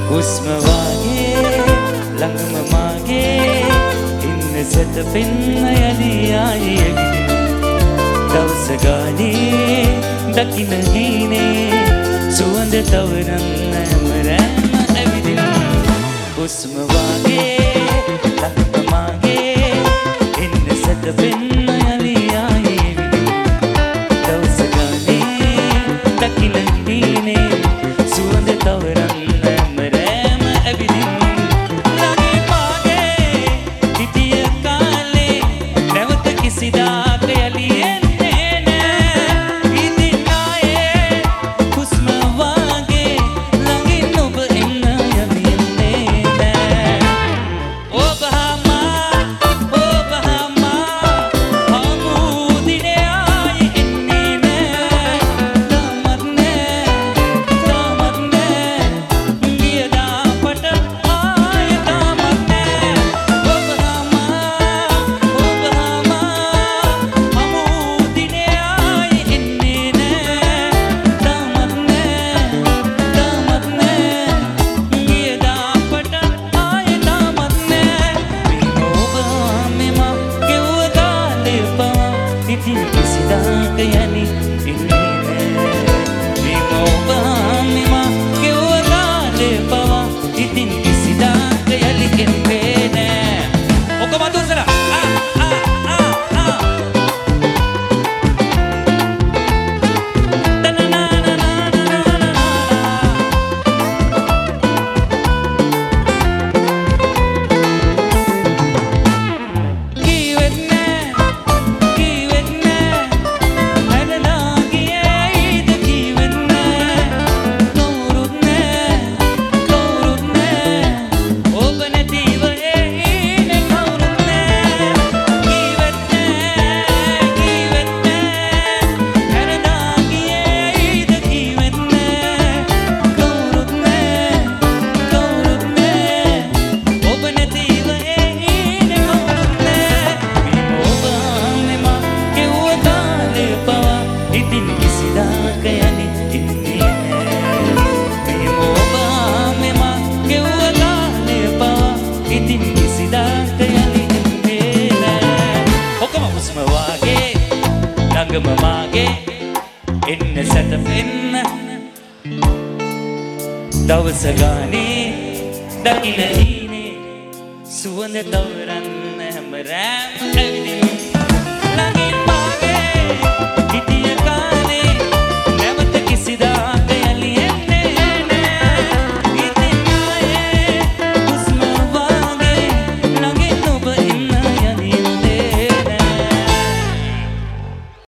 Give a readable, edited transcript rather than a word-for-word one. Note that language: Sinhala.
හුස්ම වාගේ ළඟම මාගේ ඉන්න සැතපෙන්න යලි ආයි දවස ගානේ දකින්න හීනේ සුවඳ තවරන්න මරෑම ඇවිදින හුස්ම වාගේ ළඟම මාගේ ඉන්න සැතපෙන්න යලි ආයි දවස ගානේ දකින්න හීනේ සුවඳ තවරන්න දවස ගානේ දකින්න හීනේ සුවඳ තවරන්න හැම රැම ඇවිදින